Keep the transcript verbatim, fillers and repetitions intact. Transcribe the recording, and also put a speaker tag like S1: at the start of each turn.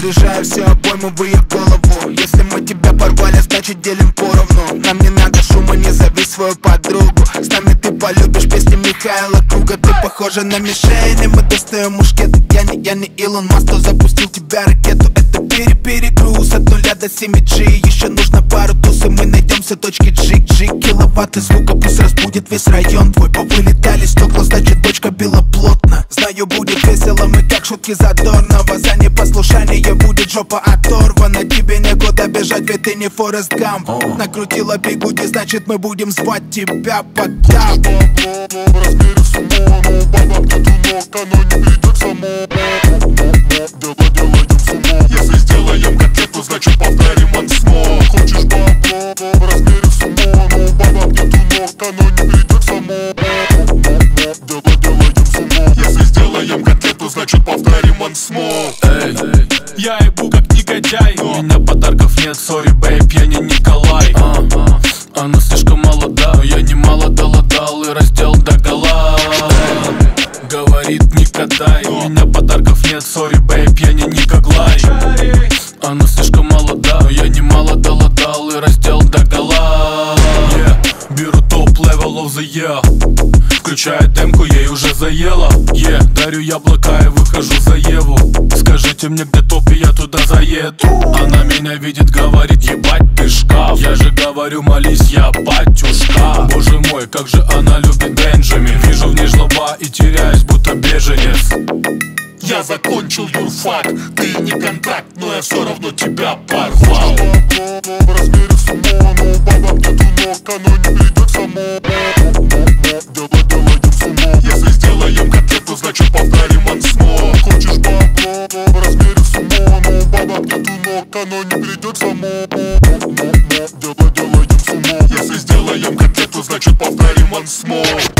S1: разряжаю все обоймовые в голову. Если мы тебя порвали, значит делим поровну. Нам не надо шума, не зови свою подругу. С нами ты полюбишь песни Михаила Круга. Ты похожа на мишень, и мы достаем мушкеты. Я не, я не Илон Маск, кто запустил тебя ракету. Это пере-перегруз от нуля до семи джи. Еще нужно пару туз, и мы найдем все точки джи-джи. Киловатты звука пусть разбудит весь район твой. Повылетали стекла, значит дочка била плотно. Знаю, будет весело, мы как шутки задорного. За непослушание будет жопа оторвана. Тебе некуда бежать, ведь ты не Форест Гамп. Накрутила бигуди, значит мы будем звать тебя под тап.
S2: В размере сумо, но баба где-то ног, оно не придет само. Дело делаем сумо. Если сделаем котлету, значит повторим он снова. Хочешь бабло? В размере сумо, но баба где-то ног, оно не придет само. Дело делаем сумо. Если сделаем котлету, значит повторим он снова.
S3: Эй, я ебу как негодяй. У меня подарков нет, сори, бейб, я не Николай. а, а, Она слишком молода, но я немало доладал и раздел догола. Говорит, не катай. У меня подарков нет, сори, бейб, я не Николай. Она слишком молода, но я немало доладал и раздел догола. yeah. Беру топ level of the year. Включая демку, ей уже заело. yeah. Дарю яблока и выхожу за Еву. Скажите мне, где топ, и я туда заеду. Она меня видит, говорит, ебать ты шкаф. Я же говорю, молись, я батюшка. Боже мой, как же она любит Бенджамин. Вижу в ней жлоба и теряюсь, будто беженец.
S2: Я закончил юрфак, ты не контакт, но я все равно тебя порвал. В размере сумо, но баба где-то ног, оно не придет само. Дело делаем сумо. Если сделаем котлету, значит повторим он снова. Хочешь бабло? В размере сумо, но баба где-то ног, оно не придет само. Дело делаем сумо. Если сделаем котлету, значит повторим он снова.